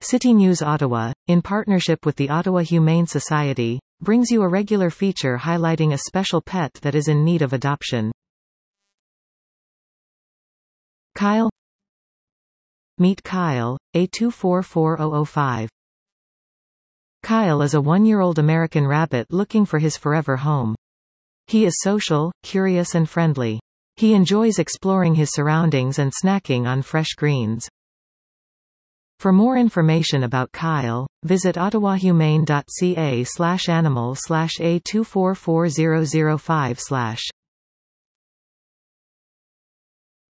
City News Ottawa, in partnership with the Ottawa Humane Society, brings you a regular feature highlighting a special pet that is in need of adoption. Kyle. Meet Kyle, A244005. Kyle is a 1-year-old American rabbit looking for his forever home. He is social, curious and friendly. He enjoys exploring his surroundings and snacking on fresh greens. For more information about Kyle, visit ottawahumane.ca/animal/A244005/.